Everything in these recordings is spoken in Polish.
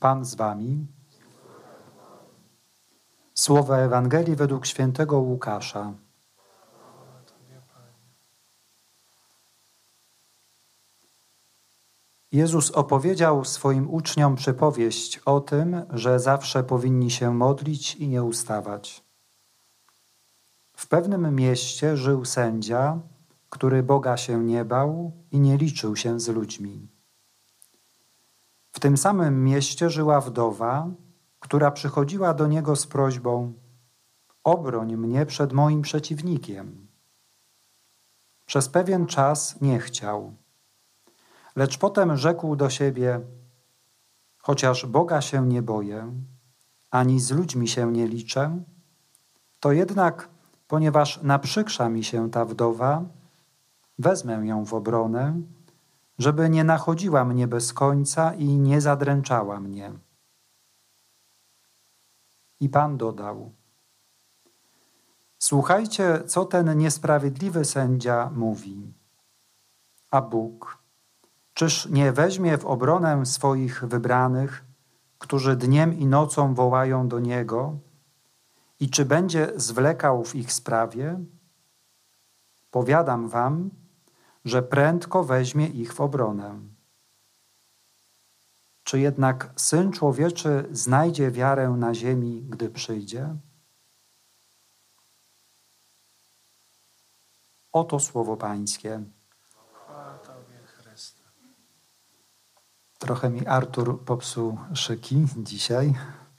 Pan z wami. Słowa Ewangelii według świętego Łukasza. Jezus opowiedział swoim uczniom przypowieść o tym, że zawsze powinni się modlić i nie ustawać. W pewnym mieście żył sędzia, który Boga się nie bał i nie liczył się z ludźmi. W tym samym mieście żyła wdowa, która przychodziła do niego z prośbą: obroń mnie przed moim przeciwnikiem. Przez pewien czas nie chciał, lecz potem rzekł do siebie: chociaż Boga się nie boję, ani z ludźmi się nie liczę, to jednak, ponieważ naprzykrza mi się ta wdowa, wezmę ją w obronę, żeby nie nachodziła mnie bez końca i nie zadręczała mnie. I Pan dodał: słuchajcie, co ten niesprawiedliwy sędzia mówi. A Bóg, czyż nie weźmie w obronę swoich wybranych, którzy dniem i nocą wołają do Niego, i czy będzie zwlekał w ich sprawie? Powiadam wam, że prędko weźmie ich w obronę. Czy jednak Syn Człowieczy znajdzie wiarę na ziemi, gdy przyjdzie? Oto słowo Pańskie. Chwała Tobie, Chryste. Trochę mi Artur popsuł szyki dzisiaj,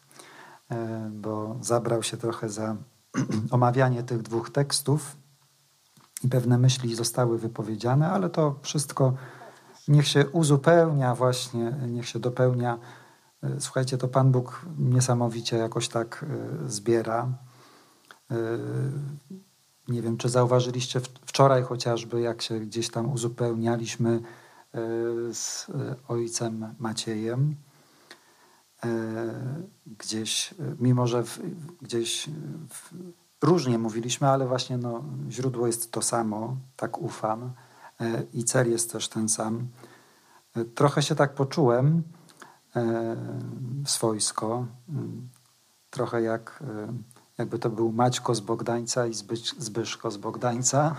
bo zabrał się trochę za omawianie tych dwóch tekstów i pewne myśli zostały wypowiedziane, ale to wszystko niech się uzupełnia właśnie, niech się dopełnia. Słuchajcie, to Pan Bóg niesamowicie jakoś tak zbiera. Nie wiem, czy zauważyliście wczoraj chociażby, jak się gdzieś tam uzupełnialiśmy z ojcem Maciejem. Gdzieś, mimo że różnie mówiliśmy, ale właśnie źródło jest to samo, tak ufam, i cel jest też ten sam. Trochę się tak poczułem swojsko, trochę jakby to był Maćko z Bogdańca i Zbyszko z Bogdańca.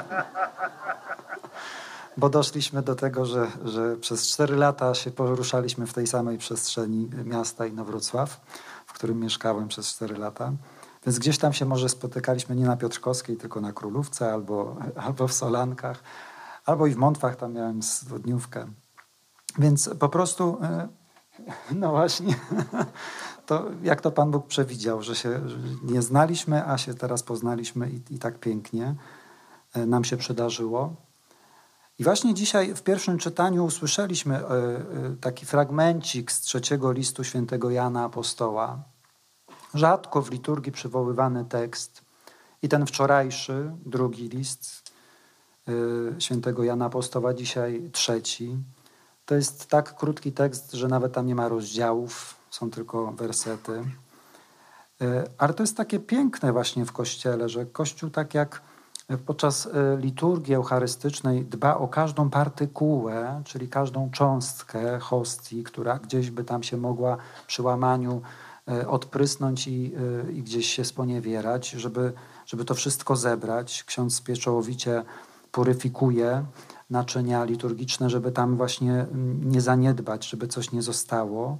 Bo doszliśmy do tego, że przez 4 lata się poruszaliśmy w tej samej przestrzeni miasta Inowrocław, w którym mieszkałem przez 4 lata. Więc gdzieś tam się może spotykaliśmy nie na Piotrkowskiej, tylko na Królówce albo w Solankach, albo i w Mątwach, tam miałem studniówkę. Więc po prostu, no właśnie, to jak to Pan Bóg przewidział, że się nie znaliśmy, a się teraz poznaliśmy i tak pięknie nam się przydarzyło. I właśnie dzisiaj w pierwszym czytaniu usłyszeliśmy taki fragmencik z 3 listu świętego Jana Apostoła. Rzadko w liturgii przywoływany tekst. I ten wczorajszy, 2 list świętego Jana Apostoła, dzisiaj 3. To jest tak krótki tekst, że nawet tam nie ma rozdziałów, są tylko wersety. Ale to jest takie piękne właśnie w Kościele, że Kościół tak jak podczas liturgii eucharystycznej dba o każdą partykułę, czyli każdą cząstkę hostii, która gdzieś by tam się mogła przy łamaniu odprysnąć i gdzieś się sponiewierać, żeby to wszystko zebrać. Ksiądz pieczołowicie puryfikuje naczynia liturgiczne, żeby tam właśnie nie zaniedbać, żeby coś nie zostało.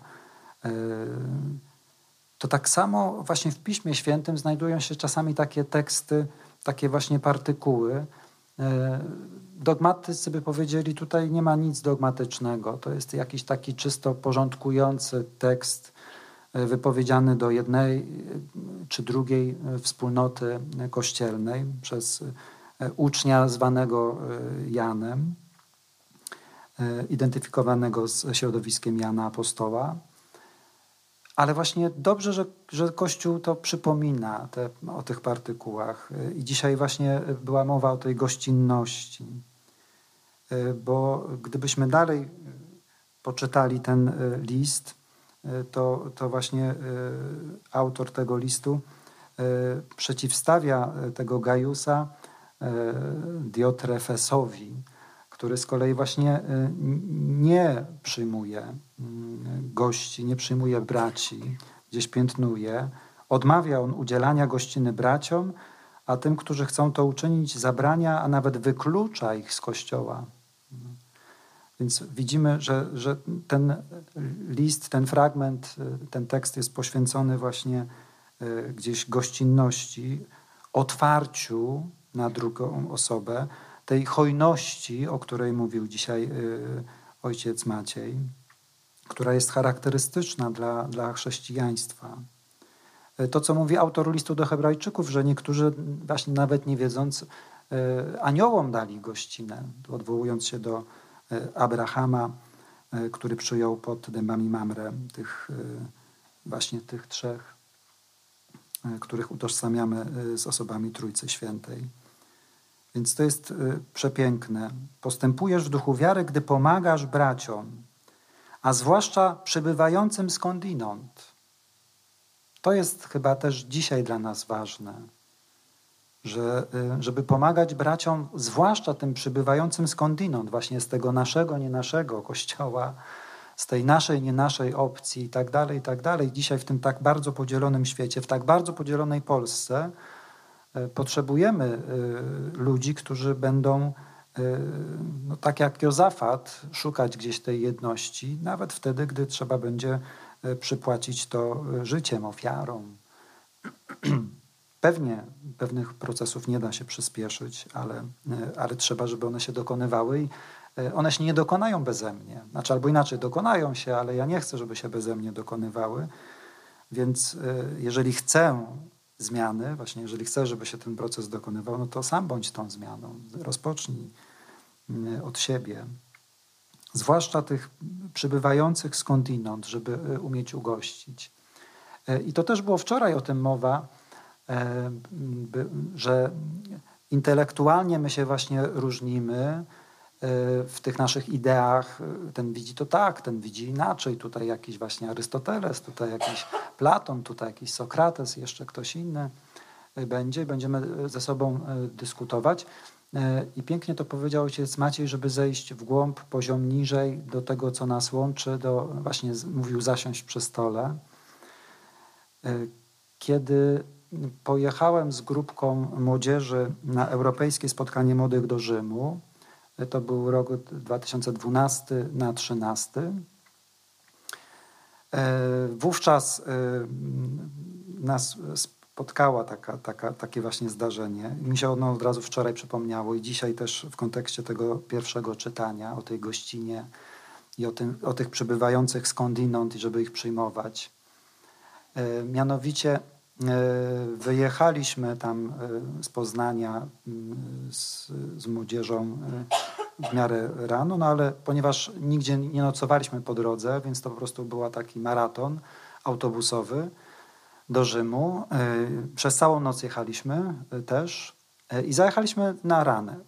To tak samo właśnie w Piśmie Świętym znajdują się czasami takie teksty, takie właśnie partykuły. Dogmatycy by powiedzieli, tutaj nie ma nic dogmatycznego. To jest jakiś taki czysto porządkujący tekst wypowiedziany do jednej czy drugiej wspólnoty kościelnej przez ucznia zwanego Janem, identyfikowanego z środowiskiem Jana Apostoła. Ale właśnie dobrze, że Kościół to przypomina o tych partykułach. I dzisiaj właśnie była mowa o tej gościnności. Bo gdybyśmy dalej poczytali ten list, to właśnie autor tego listu przeciwstawia tego Gajusa Diotrefesowi, który z kolei właśnie nie przyjmuje gości, nie przyjmuje braci, gdzieś piętnuje. Odmawia on udzielania gościny braciom, a tym, którzy chcą to uczynić, zabrania, a nawet wyklucza ich z Kościoła. Więc widzimy, że ten list, ten fragment, ten tekst jest poświęcony właśnie gdzieś gościnności, otwarciu na drugą osobę, tej hojności, o której mówił dzisiaj ojciec Maciej, która jest charakterystyczna dla chrześcijaństwa. To, co mówi autor listu do Hebrajczyków, że niektórzy właśnie nawet nie wiedząc aniołom dali gościnę, odwołując się do Abrahama, który przyjął pod dębami Mamre właśnie tych trzech, których utożsamiamy z osobami Trójcy Świętej. Więc to jest przepiękne. Postępujesz w duchu wiary, gdy pomagasz braciom, a zwłaszcza przybywającym skądinąd. To jest chyba też dzisiaj dla nas ważne, żeby pomagać braciom, zwłaszcza tym przybywającym skądinąd, właśnie z tego naszego, nie naszego Kościoła, z tej naszej, nie naszej opcji i tak dalej, i tak dalej. Dzisiaj w tym tak bardzo podzielonym świecie, w tak bardzo podzielonej Polsce potrzebujemy ludzi, którzy będą, no tak jak Jozafat, szukać gdzieś tej jedności, nawet wtedy, gdy trzeba będzie przypłacić to życiem, ofiarą. Pewnie pewnych procesów nie da się przyspieszyć, ale trzeba, żeby one się dokonywały i one się nie dokonają beze mnie. Znaczy, albo inaczej, dokonają się, ale ja nie chcę, żeby się beze mnie dokonywały. Więc jeżeli chcę zmiany, właśnie jeżeli chcę, żeby się ten proces dokonywał, no to sam bądź tą zmianą. Rozpocznij od siebie. Zwłaszcza tych przybywających skądinąd, żeby umieć ugościć. I to też było wczoraj o tym mowa, że intelektualnie my się właśnie różnimy w tych naszych ideach. Ten widzi to tak, ten widzi inaczej. Tutaj jakiś właśnie Arystoteles, tutaj jakiś Platon, tutaj jakiś Sokrates, jeszcze ktoś inny będzie. Będziemy ze sobą dyskutować. I pięknie to powiedział ojciec Maciej, żeby zejść w głąb, poziom niżej do tego, co nas łączy, właśnie mówił zasiąść przy stole. Kiedy pojechałem z grupką młodzieży na europejskie spotkanie młodych do Rzymu, to był rok 2012 na 2013. Wówczas nas spotkała takie właśnie zdarzenie. Mi się ono od razu wczoraj przypomniało i dzisiaj też w kontekście tego pierwszego czytania o tej gościnie i o tych przybywających skądinąd i żeby ich przyjmować. Mianowicie wyjechaliśmy tam z Poznania z młodzieżą w miarę rano, no ale ponieważ nigdzie nie nocowaliśmy po drodze, więc to po prostu był taki maraton autobusowy do Rzymu. Przez całą noc jechaliśmy też i zajechaliśmy na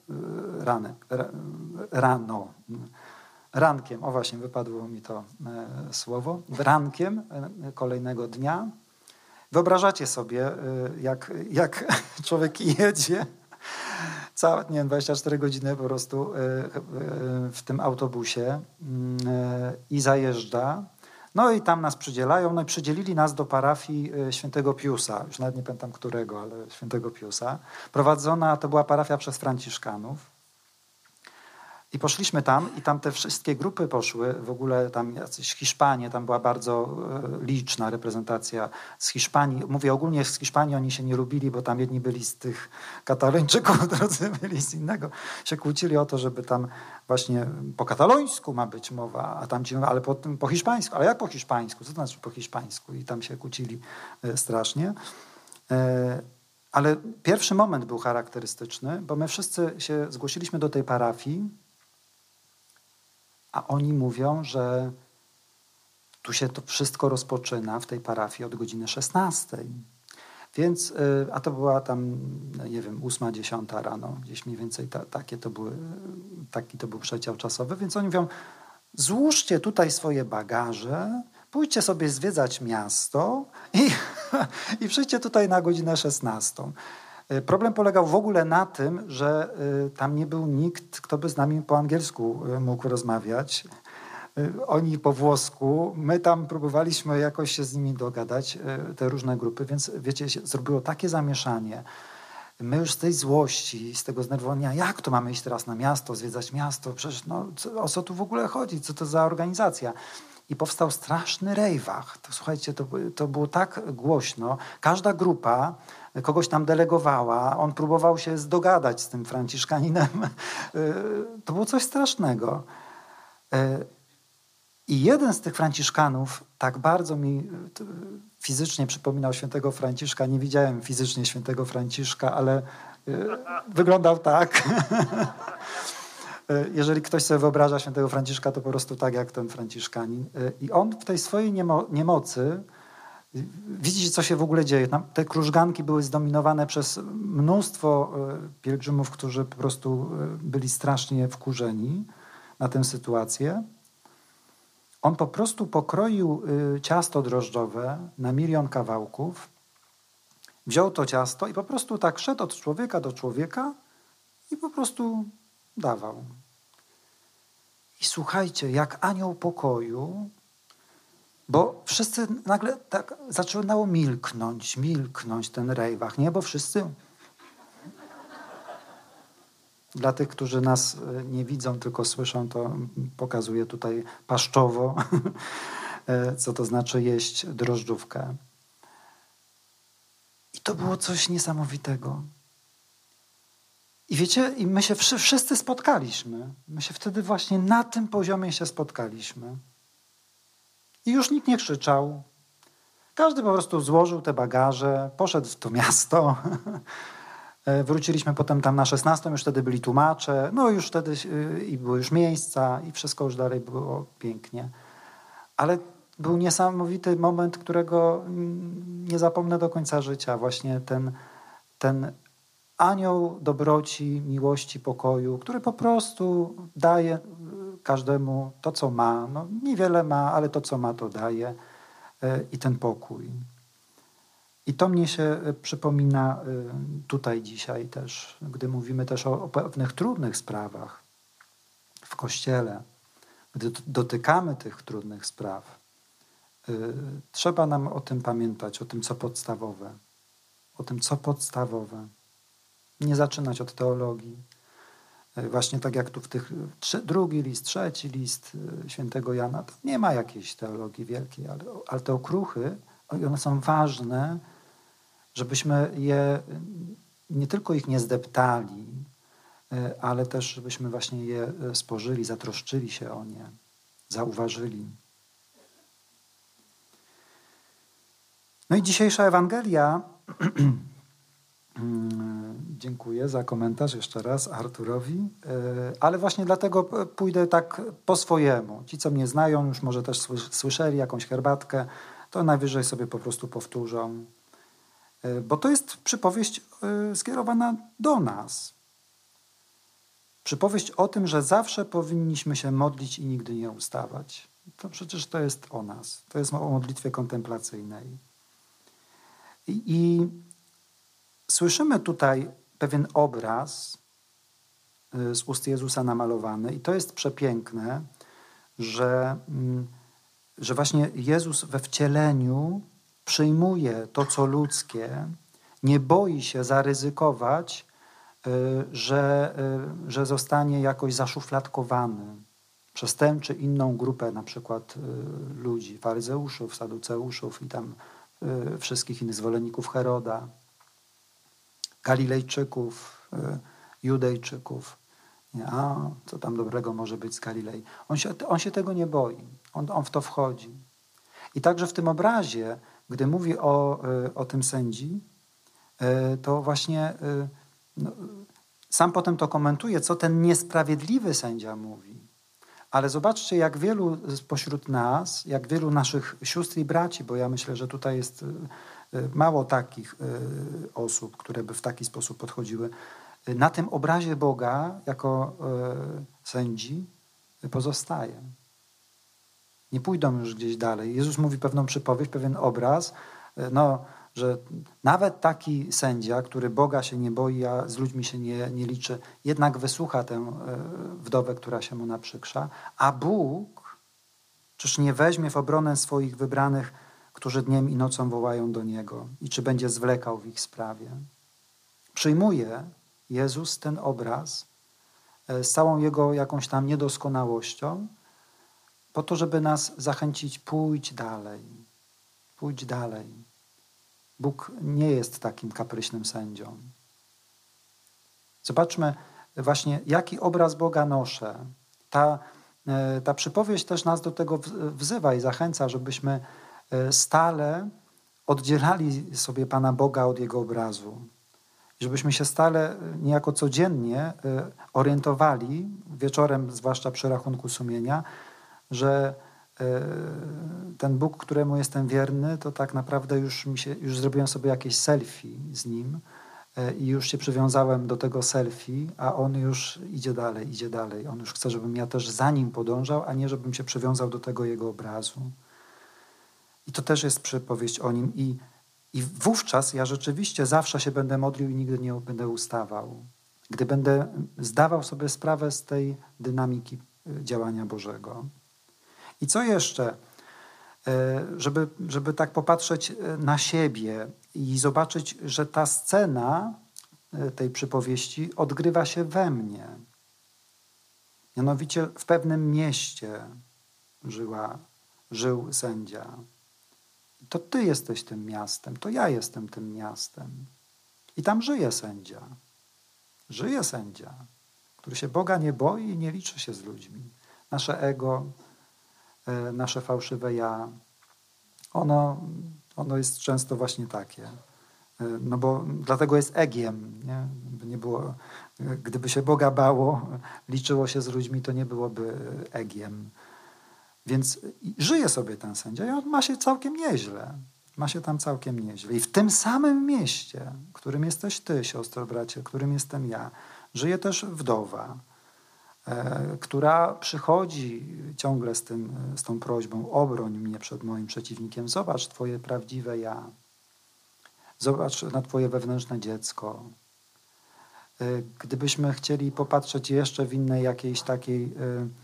rano. Rankiem, o właśnie, wypadło mi to słowo. Rankiem kolejnego dnia. Wyobrażacie sobie, jak człowiek jedzie całe, 24 godziny po prostu w tym autobusie i zajeżdża. No i tam nas przydzielają. No i przydzielili nas do parafii świętego Piusa. Już nawet nie pamiętam którego, ale świętego Piusa. Prowadzona to była parafia przez Franciszkanów. I poszliśmy tam i tam te wszystkie grupy poszły, w ogóle tam jacyś Hiszpanie, tam była bardzo liczna reprezentacja z Hiszpanii. Mówię ogólnie z Hiszpanii, oni się nie lubili, bo tam jedni byli z tych Katalończyków, drudzy byli z innego. Się kłócili o to, żeby tam właśnie po katalońsku ma być mowa, a tam ci mówią, ale po hiszpańsku. Ale jak po hiszpańsku? Co to znaczy po hiszpańsku? I tam się kłócili strasznie. Ale pierwszy moment był charakterystyczny, bo my wszyscy się zgłosiliśmy do tej parafii, a oni mówią, że tu się to wszystko rozpoczyna w tej parafii od godziny 16. Więc, a to była tam, nie wiem, 8, 10 rano, gdzieś mniej więcej taki to był przedział czasowy. Więc oni mówią, złóżcie tutaj swoje bagaże, pójdźcie sobie zwiedzać miasto i przyjdźcie tutaj na godzinę 16. Problem polegał w ogóle na tym, że tam nie był nikt, kto by z nami po angielsku mógł rozmawiać. Oni po włosku, my tam próbowaliśmy jakoś się z nimi dogadać, te różne grupy, więc wiecie, zrobiło takie zamieszanie. My już z tej złości, z tego zdenerwowania, jak to mamy iść teraz na miasto, zwiedzać miasto, przecież o co tu w ogóle chodzi, co to za organizacja? I powstał straszny rejwach. To, słuchajcie, to było tak głośno. Każda grupa kogoś tam delegowała, on próbował się dogadać z tym Franciszkaninem. To było coś strasznego. I jeden z tych Franciszkanów tak bardzo mi fizycznie przypominał świętego Franciszka. Nie widziałem fizycznie świętego Franciszka, ale wyglądał tak. Jeżeli ktoś sobie wyobraża świętego Franciszka, to po prostu tak jak ten Franciszkanin. I on w tej swojej niemocy widzi, co się w ogóle dzieje. Te krużganki były zdominowane przez mnóstwo pielgrzymów, którzy po prostu byli strasznie wkurzeni na tę sytuację. On po prostu pokroił ciasto drożdżowe na 1 000 000 kawałków, wziął to ciasto i po prostu tak szedł od człowieka do człowieka i po prostu dawał. I słuchajcie, jak anioł pokoju, bo wszyscy nagle tak zaczynało milknąć ten rejwach, nie? Bo wszyscy... Dla tych, którzy nas nie widzą, tylko słyszą, to pokazuję tutaj paszczowo, co to znaczy jeść drożdżówkę. I to było coś niesamowitego. I wiecie, i my się wszyscy spotkaliśmy. My się wtedy właśnie na tym poziomie się spotkaliśmy. I już nikt nie krzyczał. Każdy po prostu złożył te bagaże, poszedł w to miasto. Wróciliśmy potem tam na 16, już wtedy byli tłumacze, no już wtedy i były już miejsca i wszystko już dalej było pięknie. Ale był niesamowity moment, którego nie zapomnę do końca życia. Właśnie ten anioł dobroci, miłości, pokoju, który po prostu daje każdemu to, co ma. No, niewiele ma, ale to, co ma, to daje. I ten pokój. I to mnie się przypomina tutaj dzisiaj też, gdy mówimy też o pewnych trudnych sprawach w Kościele. Gdy dotykamy tych trudnych spraw, trzeba nam o tym pamiętać, o tym, co podstawowe. O tym, co podstawowe. Nie zaczynać od teologii. Właśnie tak jak tu w tych 2 list, 3 list świętego Jana, to nie ma jakiejś teologii wielkiej, ale te okruchy, one są ważne, żebyśmy je nie tylko ich nie zdeptali, ale też żebyśmy właśnie je spożyli, zatroszczyli się o nie, zauważyli. No i dzisiejsza Ewangelia, dziękuję za komentarz jeszcze raz Arturowi, ale właśnie dlatego pójdę tak po swojemu. Ci, co mnie znają, już może też słyszeli jakąś herbatkę, to najwyżej sobie po prostu powtórzą. Bo to jest przypowieść skierowana do nas. Przypowieść o tym, że zawsze powinniśmy się modlić i nigdy nie ustawać. To przecież to jest o nas. To jest o modlitwie kontemplacyjnej. I słyszymy tutaj pewien obraz z ust Jezusa namalowany i to jest przepiękne, że właśnie Jezus we wcieleniu przyjmuje to, co ludzkie, nie boi się zaryzykować, że zostanie jakoś zaszufladkowany przez tę czy inną grupę, na przykład ludzi, faryzeuszów, saduceuszów i tam wszystkich innych zwolenników Heroda, Galilejczyków, Judejczyków. Nie, a co tam dobrego może być z Galilei? On się tego nie boi. On w to wchodzi. I także w tym obrazie, gdy mówi o tym sędzi, to właśnie sam potem to komentuje, co ten niesprawiedliwy sędzia mówi. Ale zobaczcie, jak wielu spośród nas, jak wielu naszych sióstr i braci, bo ja myślę, że tutaj jest mało takich osób, które by w taki sposób podchodziły, na tym obrazie Boga jako sędzi pozostaje. Nie pójdą już gdzieś dalej. Jezus mówi pewną przypowieść, pewien obraz, że nawet taki sędzia, który Boga się nie boi, a z ludźmi się nie liczy, jednak wysłucha tę wdowę, która się mu naprzykrza, a Bóg Czyż nie weźmie w obronę swoich wybranych, którzy dniem i nocą wołają do Niego? I czy będzie zwlekał w ich sprawie? Przyjmuje Jezus ten obraz z całą Jego jakąś tam niedoskonałością po to, żeby nas zachęcić, pójdź dalej, pójdź dalej. Bóg nie jest takim kapryśnym sędzią. Zobaczmy właśnie, jaki obraz Boga noszę. Ta przypowieść też nas do tego wzywa i zachęca, żebyśmy stale oddzielali sobie Pana Boga od Jego obrazu. Żebyśmy się stale, niejako codziennie orientowali, wieczorem, zwłaszcza przy rachunku sumienia, że ten Bóg, któremu jestem wierny, to tak naprawdę już zrobiłem sobie jakieś selfie z Nim i już się przywiązałem do tego selfie, a On już idzie dalej. On już chce, żebym ja też za Nim podążał, a nie żebym się przywiązał do tego Jego obrazu. I to też jest przypowieść o Nim. I wówczas ja rzeczywiście zawsze się będę modlił i nigdy nie będę ustawał. Gdy będę zdawał sobie sprawę z tej dynamiki działania Bożego. I co jeszcze? Żeby tak popatrzeć na siebie i zobaczyć, że ta scena tej przypowieści odgrywa się we mnie. Mianowicie w pewnym mieście żył sędzia. To ty jesteś tym miastem, to ja jestem tym miastem. I tam żyje sędzia. Żyje sędzia, który się Boga nie boi i nie liczy się z ludźmi. Nasze ego, nasze fałszywe ja, ono jest często właśnie takie. No bo dlatego jest egiem. Nie było, gdyby się Boga bało, liczyło się z ludźmi, to nie byłoby egiem. Więc żyje sobie ten sędzia i on ma się całkiem nieźle. Ma się tam całkiem nieźle. I w tym samym mieście, którym jesteś ty, siostro, bracie, którym jestem ja, żyje też wdowa, która przychodzi ciągle z tą prośbą: obroń mnie przed moim przeciwnikiem, zobacz twoje prawdziwe ja, zobacz na twoje wewnętrzne dziecko. Gdybyśmy chcieli popatrzeć jeszcze w innej jakiejś takiej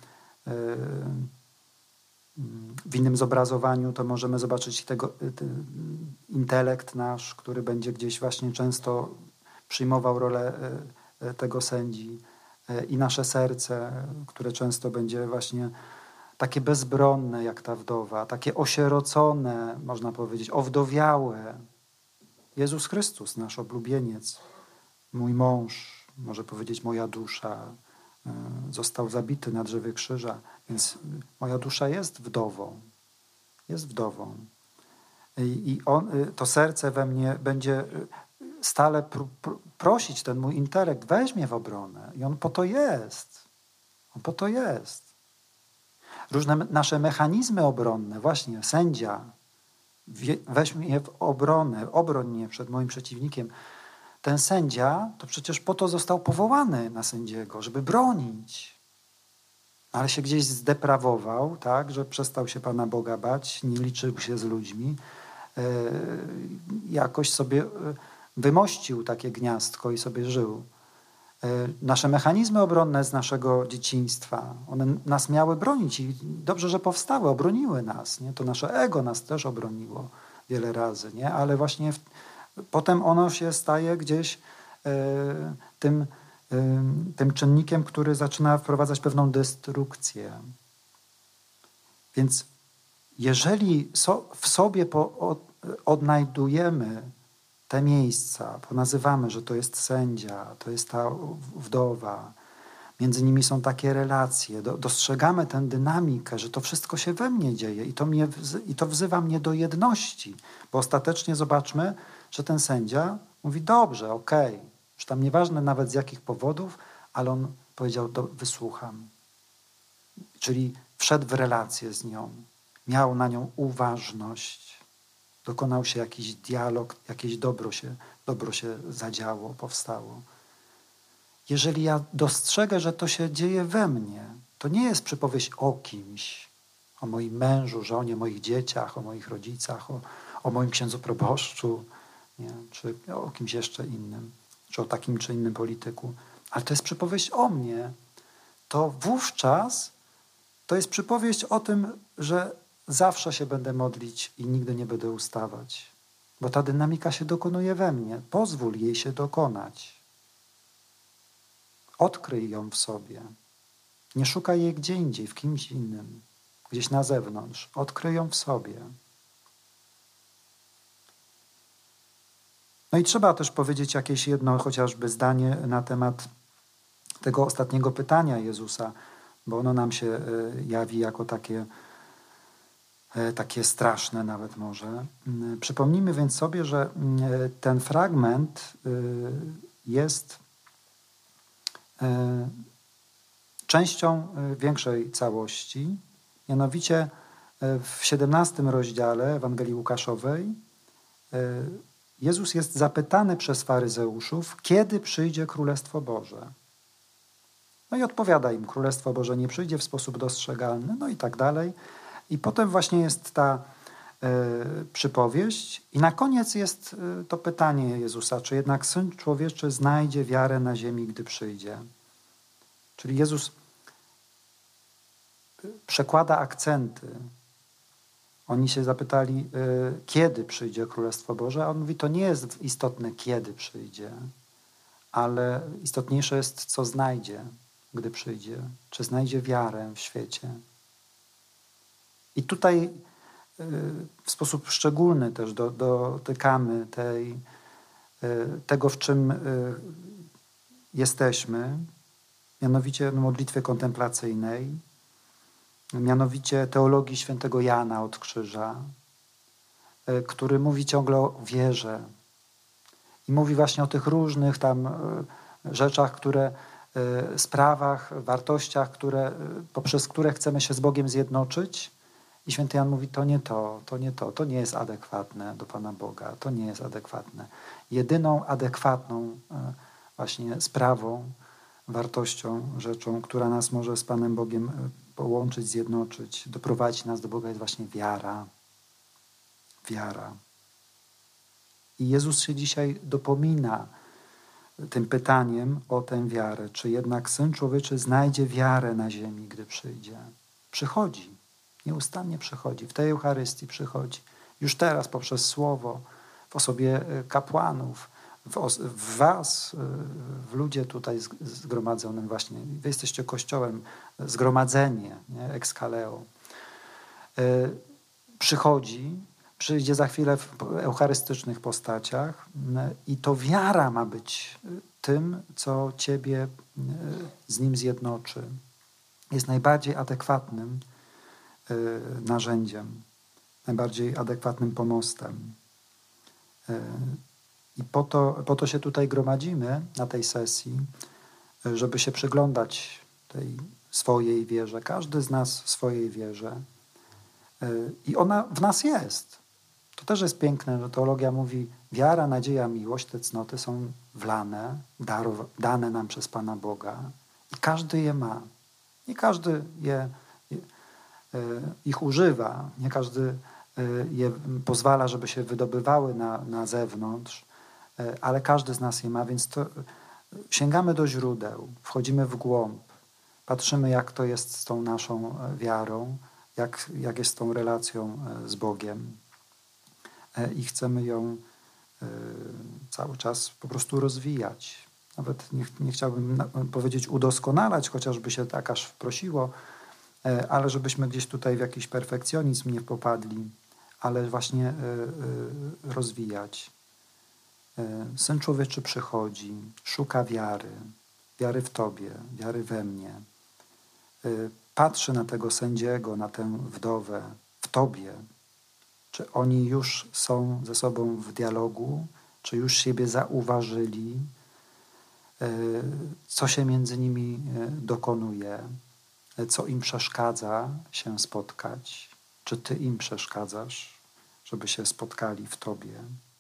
w innym zobrazowaniu, to możemy zobaczyć intelekt nasz, który będzie gdzieś właśnie często przyjmował rolę tego sędzi, i nasze serce, które często będzie właśnie takie bezbronne jak ta wdowa, takie osierocone, można powiedzieć, owdowiałe. Jezus Chrystus, nasz oblubieniec, mój mąż, może powiedzieć moja dusza, został zabity na drzewie krzyża, więc moja dusza jest wdową. Jest wdową. I to serce we mnie będzie stale prosić, ten mój intelekt, weź mnie w obronę. I on po to jest. On po to jest. Różne nasze mechanizmy obronne, właśnie sędzia, weź mnie w obronę, obroń mnie przed moim przeciwnikiem. Ten sędzia to przecież po to został powołany na sędziego, żeby bronić. Ale się gdzieś zdeprawował, tak, że przestał się Pana Boga bać, nie liczył się z ludźmi. Jakoś sobie wymościł takie gniazdko i sobie żył. Nasze mechanizmy obronne z naszego dzieciństwa, one nas miały bronić i dobrze, że powstały, obroniły nas. Nie? To nasze ego nas też obroniło wiele razy, nie? Ale właśnie potem ono się staje gdzieś tym czynnikiem, który zaczyna wprowadzać pewną destrukcję. Więc jeżeli w sobie odnajdujemy te miejsca, ponazywamy, że to jest sędzia, to jest ta wdowa, między nimi są takie relacje, dostrzegamy tę dynamikę, że to wszystko się we mnie dzieje i to wzywa mnie do jedności, bo ostatecznie zobaczmy, że ten sędzia mówi: dobrze, okej, już tam nieważne nawet z jakich powodów, ale on powiedział: wysłucham. Czyli wszedł w relację z nią, miał na nią uważność, dokonał się jakiś dialog, jakieś dobro się zadziało, powstało. Jeżeli ja dostrzegę, że to się dzieje we mnie, to nie jest przypowieść o kimś, o moim mężu, żonie, moich dzieciach, o moich rodzicach, o moim księdzu proboszczu, nie? Czy o kimś jeszcze innym, czy o takim czy innym polityku, ale to jest przypowieść o mnie. To wówczas To jest przypowieść o tym, że zawsze się będę modlić i nigdy nie będę ustawać. Bo ta dynamika się dokonuje we mnie. Pozwól jej się dokonać. Odkryj ją w sobie. Nie szukaj jej gdzie indziej, w kimś innym, gdzieś na zewnątrz. Odkryj ją w sobie. No i trzeba też powiedzieć jakieś jedno chociażby zdanie na temat tego ostatniego pytania Jezusa, bo ono nam się jawi jako takie straszne nawet może. Przypomnijmy więc sobie, że ten fragment jest częścią większej całości. Mianowicie w 17 rozdziale Ewangelii Łukaszowej Jezus jest zapytany przez faryzeuszów, kiedy przyjdzie Królestwo Boże. No i odpowiada im, Królestwo Boże nie przyjdzie w sposób dostrzegalny, no i tak dalej. I potem właśnie jest ta przypowieść i na koniec jest to pytanie Jezusa, czy jednak Syn Człowieczy znajdzie wiarę na ziemi, gdy przyjdzie. Czyli Jezus przekłada akcenty. Oni się zapytali, kiedy przyjdzie Królestwo Boże, a on mówi, to nie jest istotne, kiedy przyjdzie, ale istotniejsze jest, co znajdzie, gdy przyjdzie. Czy znajdzie wiarę w świecie. I tutaj w sposób szczególny też dotykamy tego, w czym jesteśmy, mianowicie modlitwy kontemplacyjnej, mianowicie teologii świętego Jana od Krzyża, który mówi ciągle o wierze i mówi właśnie o tych różnych tam rzeczach, sprawach, wartościach, poprzez które chcemy się z Bogiem zjednoczyć. I święty Jan mówi, to nie jest adekwatne do Pana Boga, to nie jest adekwatne. Jedyną adekwatną właśnie sprawą, wartością, rzeczą, która nas może z Panem Bogiem połączyć, zjednoczyć, doprowadzić nas do Boga, jest właśnie wiara. Wiara. I Jezus się dzisiaj dopomina tym pytaniem o tę wiarę. Czy jednak Syn Człowieczy znajdzie wiarę na ziemi, gdy przyjdzie? Przychodzi. Nieustannie przychodzi. W tej Eucharystii przychodzi. Już teraz poprzez Słowo, w osobie kapłanów, w was, w ludzie tutaj zgromadzonym właśnie. Wy jesteście Kościołem, zgromadzenie, nie? Exkaleo. Przyjdzie za chwilę w eucharystycznych postaciach i to wiara ma być tym, co ciebie z Nim zjednoczy. Jest najbardziej adekwatnym narzędziem, najbardziej adekwatnym pomostem. I po to się tutaj gromadzimy na tej sesji, żeby się przyglądać tej swojej wierze. Każdy z nas w swojej wierze. I ona w nas jest. To też jest piękne, że teologia mówi, wiara, nadzieja, miłość, te cnoty są wlane, dane nam przez Pana Boga i każdy je ma. Nie każdy ich używa, nie każdy je pozwala, żeby się wydobywały na zewnątrz, ale każdy z nas je ma, więc to sięgamy do źródeł, wchodzimy w głąb, patrzymy, jak to jest z tą naszą wiarą, jak jest z tą relacją z Bogiem i chcemy ją cały czas po prostu rozwijać. Nawet nie chciałbym powiedzieć udoskonalać, chociażby się tak aż prosiło, ale żebyśmy gdzieś tutaj w jakiś perfekcjonizm nie popadli, ale właśnie rozwijać. Syn Człowieczy przychodzi, szuka wiary w Tobie, wiary we mnie. Patrzy na tego sędziego, na tę wdowę w Tobie. Czy oni już są ze sobą w dialogu, czy już siebie zauważyli, co się między nimi dokonuje, co im przeszkadza się spotkać, czy Ty im przeszkadzasz, żeby się spotkali w Tobie.